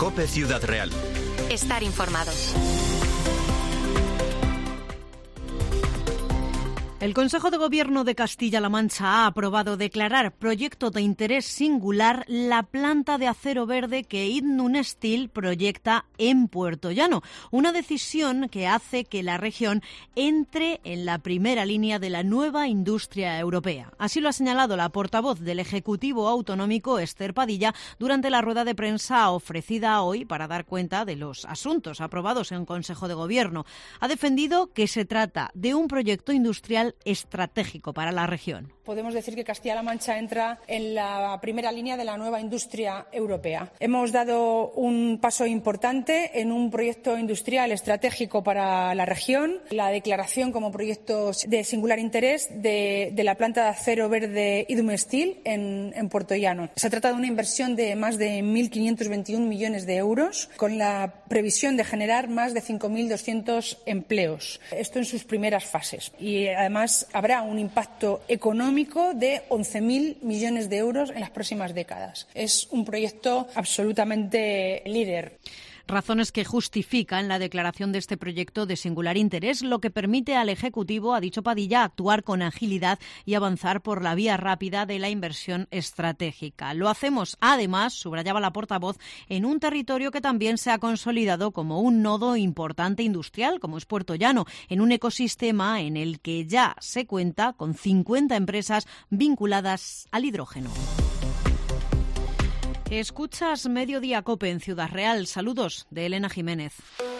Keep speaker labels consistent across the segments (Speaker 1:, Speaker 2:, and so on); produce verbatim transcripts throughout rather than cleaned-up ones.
Speaker 1: COPE Ciudad Real.
Speaker 2: Estar informados.
Speaker 3: El Consejo de Gobierno de Castilla-La Mancha ha aprobado declarar proyecto de interés singular la planta de acero verde que Idnun Steel proyecta en Puerto Llano. Una decisión que hace que la región entre en la primera línea de la nueva industria europea. Así lo ha señalado la portavoz del Ejecutivo Autonómico, Esther Padilla, durante la rueda de prensa ofrecida hoy para dar cuenta de los asuntos aprobados en Consejo de Gobierno. Ha defendido que se trata de un proyecto industrial estratégico para la región.
Speaker 4: Podemos decir que Castilla-La Mancha entra en la primera línea de la nueva industria europea. Hemos dado un paso importante en un proyecto industrial estratégico para la región, la declaración como proyecto de singular interés de, de la planta de acero verde Idnun Steel en, en Puerto Llano. Se trata de una inversión de más de mil quinientos veintiuno millones de euros, con la previsión de generar más de cinco mil doscientos empleos. Esto en sus primeras fases. Y además habrá un impacto económico de once mil millones de euros en las próximas décadas. Es un proyecto absolutamente líder.
Speaker 3: Razones que justifican la declaración de este proyecto de singular interés, lo que permite al Ejecutivo, ha dicho Padilla, actuar con agilidad y avanzar por la vía rápida de la inversión estratégica. Lo hacemos, además, subrayaba la portavoz, en un territorio que también se ha consolidado como un nodo importante industrial, como es Puerto Llano, en un ecosistema en el que ya se cuenta con cincuenta empresas vinculadas al hidrógeno. Escuchas Mediodía COPE en Ciudad Real. Saludos de Elena Jiménez.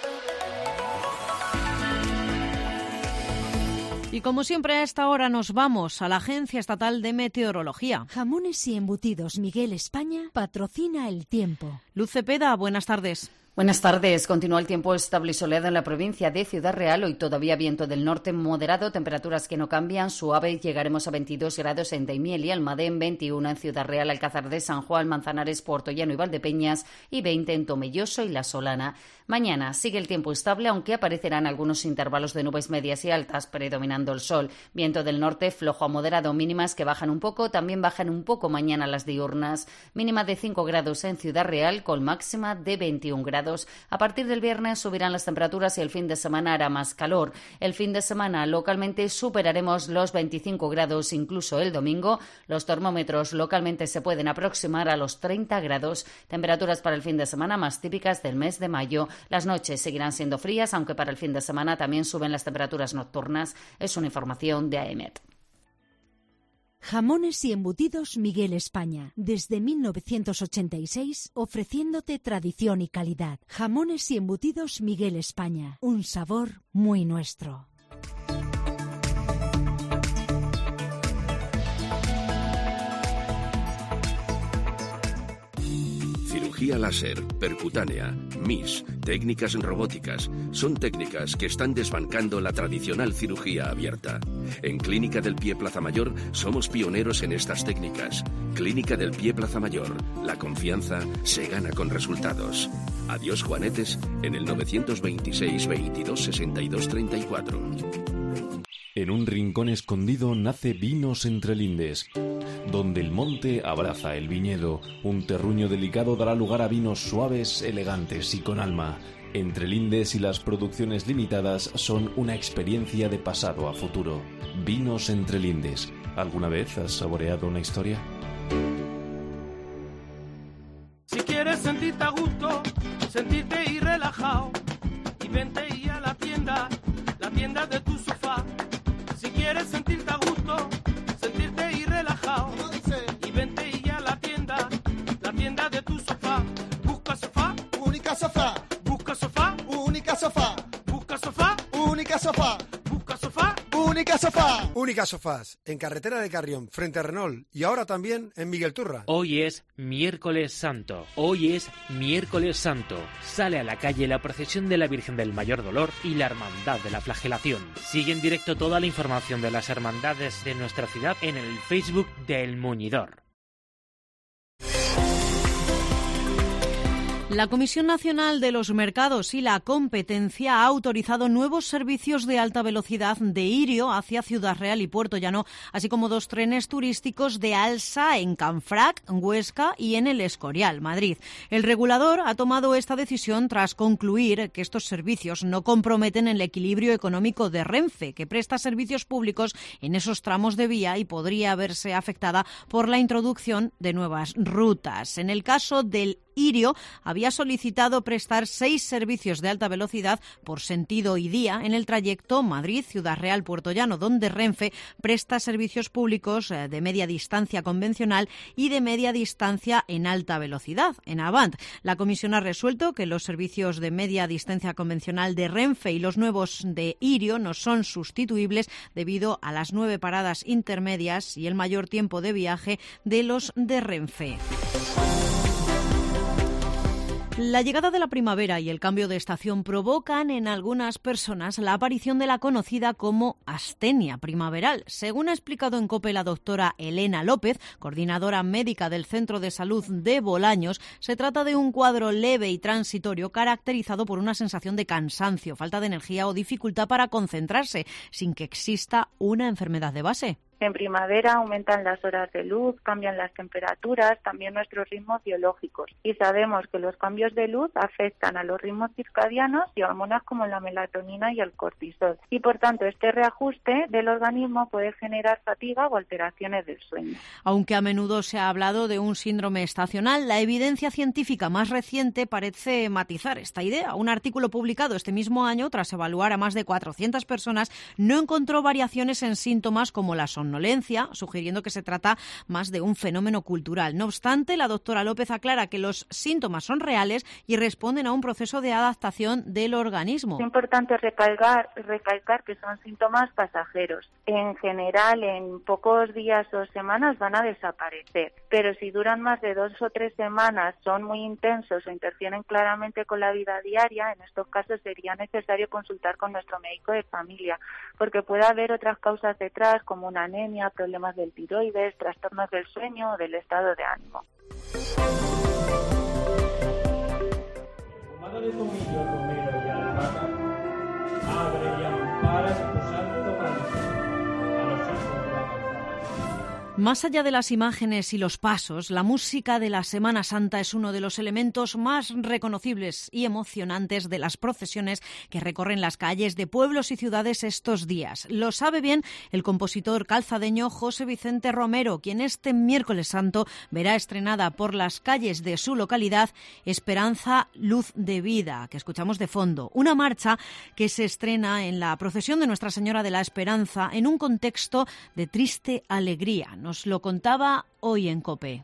Speaker 3: Y como siempre a esta hora nos vamos a la Agencia Estatal de Meteorología.
Speaker 5: Jamones y embutidos Miguel España patrocina el tiempo.
Speaker 3: Luz Cepeda, buenas tardes.
Speaker 6: Buenas tardes. Continúa el tiempo estable y soleado en la provincia de Ciudad Real. Hoy todavía viento del norte moderado, temperaturas que no cambian, suave. Llegaremos a veintidós grados en Daimiel y Almadén, veintiuno en Ciudad Real, Alcázar de San Juan, Manzanares, Puerto Llano y Valdepeñas y veinte en Tomelloso y La Solana. Mañana sigue el tiempo estable, aunque aparecerán algunos intervalos de nubes medias y altas, predominando el sol. Viento del norte flojo a moderado, mínimas que bajan un poco. También bajan un poco mañana las diurnas. Mínima de cinco grados en Ciudad Real, con máxima de veintiún grados. A partir del viernes subirán las temperaturas y el fin de semana hará más calor. El fin de semana localmente superaremos los veinticinco grados, incluso el domingo. Los termómetros localmente se pueden aproximar a los treinta grados. Temperaturas para el fin de semana más típicas del mes de mayo. Las noches seguirán siendo frías, aunque para el fin de semana también suben las temperaturas nocturnas. Es una información de A E M E T.
Speaker 5: Jamones y embutidos Miguel España, desde mil novecientos ochenta y seis, ofreciéndote tradición y calidad. Jamones y embutidos Miguel España, un sabor muy nuestro.
Speaker 7: Cirugía láser, percutánea, M I S, técnicas robóticas, son técnicas que están desbancando la tradicional cirugía abierta. En Clínica del Pie Plaza Mayor somos pioneros en estas técnicas. Clínica del Pie Plaza Mayor, la confianza se gana con resultados. Adiós Juanetes en el novecientos veintiséis veintidós sesenta y dos treinta y cuatro.
Speaker 8: En un rincón escondido nace Vinos Entre Lindes, donde el monte abraza el viñedo. Un terruño delicado dará lugar a vinos suaves, elegantes y con alma. Entre Lindes y las producciones limitadas son una experiencia de pasado a futuro. Vinos Entre Lindes. ¿Alguna vez has saboreado una historia?
Speaker 9: Si quieres sentirte a gusto, sentirte y relajado, y vente y a la tienda, la tienda de tu sofá. Si quieres sentirte a gusto, sentirte y relajado, y vente y a la tienda, la tienda de tu sofá. Busca sofá, única sofá. Busca sofá, única sofá. Busca sofá, única sofá. Busca sofá, única sofá.
Speaker 10: Única Sofás, en Carretera de Carrión, frente a Renault, y ahora también en Miguel Turra.
Speaker 11: Hoy es miércoles santo, hoy es miércoles santo. Sale a la calle la procesión de la Virgen del Mayor Dolor y la Hermandad de la Flagelación. Sigue en directo toda la información de las hermandades de nuestra ciudad en el Facebook del Muñidor.
Speaker 3: La Comisión Nacional de los Mercados y la Competencia ha autorizado nuevos servicios de alta velocidad de Irio hacia Ciudad Real y Puerto Llano, así como dos trenes turísticos de Alsa en Canfrac, Huesca y en El Escorial, Madrid. El regulador ha tomado esta decisión tras concluir que estos servicios no comprometen el equilibrio económico de Renfe, que presta servicios públicos en esos tramos de vía y podría verse afectada por la introducción de nuevas rutas. En el caso del Irio había solicitado prestar seis servicios de alta velocidad por sentido y día en el trayecto Madrid-Ciudad Real-Puerto Llano, donde Renfe presta servicios públicos de media distancia convencional y de media distancia en alta velocidad, en Avant. La comisión ha resuelto que los servicios de media distancia convencional de Renfe y los nuevos de Irio no son sustituibles debido a las nueve paradas intermedias y el mayor tiempo de viaje de los de Renfe. La llegada de la primavera y el cambio de estación provocan en algunas personas la aparición de la conocida como astenia primaveral. Según ha explicado en COPE la doctora Elena López, coordinadora médica del Centro de Salud de Bolaños, se trata de un cuadro leve y transitorio caracterizado por una sensación de cansancio, falta de energía o dificultad para concentrarse, sin que exista una enfermedad de base.
Speaker 1: En primavera aumentan las horas de luz, cambian las temperaturas, también nuestros ritmos biológicos. Y sabemos que los cambios de luz afectan a los ritmos circadianos y hormonas como la melatonina y el cortisol. Y por tanto, este reajuste del organismo puede generar fatiga o alteraciones del sueño.
Speaker 3: Aunque a menudo se ha hablado de un síndrome estacional, la evidencia científica más reciente parece matizar esta idea. Un artículo publicado este mismo año, tras evaluar a más de cuatrocientas personas, no encontró variaciones en síntomas como la somnolencia, sugiriendo que se trata más de un fenómeno cultural. No obstante, la doctora López aclara que los síntomas son reales y responden a un proceso de adaptación del organismo.
Speaker 1: Es importante recalcar, recalcar que son síntomas pasajeros. En general, en pocos días o semanas van a desaparecer, pero si duran más de dos o tres semanas, son muy intensos o interfieren claramente con la vida diaria, en estos casos sería necesario consultar con nuestro médico de familia, porque puede haber otras causas detrás, como una anemia, problemas del tiroides, trastornos del sueño o del estado de ánimo.
Speaker 12: Pomada de tomillo, romero y albahaca, abre y ampara tu santo manto a los hijos de la calzada.
Speaker 3: Más allá de las imágenes y los pasos, la música de la Semana Santa es uno de los elementos más reconocibles y emocionantes de las procesiones que recorren las calles de pueblos y ciudades estos días. Lo sabe bien el compositor calzadeño José Vicente Romero, quien este miércoles santo verá estrenada por las calles de su localidad Esperanza, Luz de Vida, que escuchamos de fondo. Una marcha que se estrena en la procesión de Nuestra Señora de la Esperanza en un contexto de triste alegría. Nos lo contaba hoy en COPE.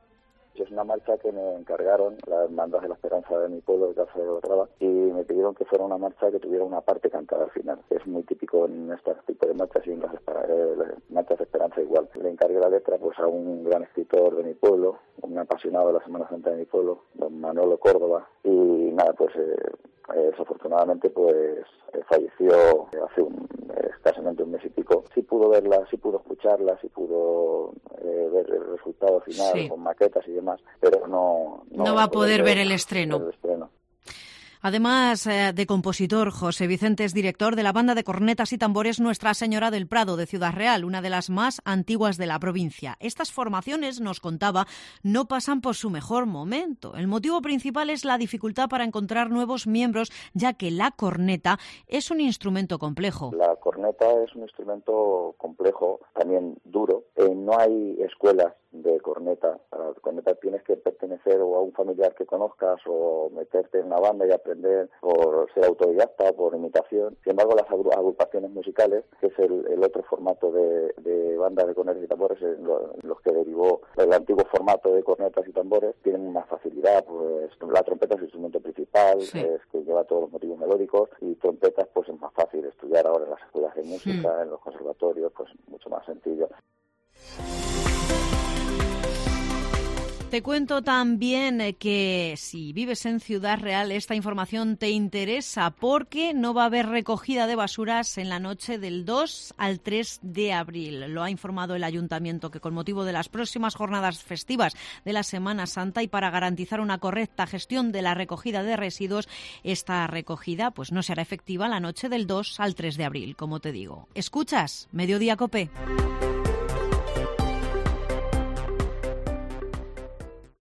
Speaker 13: Es una marcha que me encargaron las hermandades de la Esperanza de mi pueblo, de Casa de Otrava, y me pidieron que fuera una marcha que tuviera una parte cantada al final. Es muy típico en este tipo de marchas y en las, eh, las marchas de Esperanza igual. Le encargué la letra pues a un gran escritor de mi pueblo, un apasionado de la Semana Santa de mi pueblo, don Manolo Córdoba, y nada, pues eh, eh, desafortunadamente pues eh, falleció hace un, eh, escasamente un mes y pico. Sí pudo verla, sí pudo escucharla, sí pudo eh, ver el resultado final, sí, con maquetas y demás, pero no...
Speaker 3: No, no va a poder ver, ver el estreno. El estreno. Además eh, de compositor, José Vicente es director de la banda de cornetas y tambores Nuestra Señora del Prado de Ciudad Real, una de las más antiguas de la provincia. Estas formaciones, nos contaba, no pasan por su mejor momento. El motivo principal es la dificultad para encontrar nuevos miembros, ya que la corneta es un instrumento complejo.
Speaker 13: La corneta es un instrumento complejo, también duro. Eh, no hay escuelas de corneta. Para la corneta tienes que pertenecer o a un familiar que conozcas o meterte en una banda y aprender por ser autodidacta, por imitación. Sin embargo, las agrupaciones musicales, que es el, el otro formato de, de banda de cornetas y tambores, en lo, en los que derivó el antiguo formato de cornetas y tambores, tienen una facilidad. Pues la trompeta es el instrumento principal, sí, es que lleva todos los motivos melódicos, y trompetas pues es más fácil estudiar ahora en las escuelas de música, mm. en los conservatorios, pues mucho más sencillo.
Speaker 3: Te cuento también que si vives en Ciudad Real, esta información te interesa porque no va a haber recogida de basuras en la noche del dos al tres de abril. Lo ha informado el Ayuntamiento, que con motivo de las próximas jornadas festivas de la Semana Santa y para garantizar una correcta gestión de la recogida de residuos, esta recogida pues no será efectiva la noche del dos al tres de abril, como te digo. ¿Escuchas? Mediodía Cope.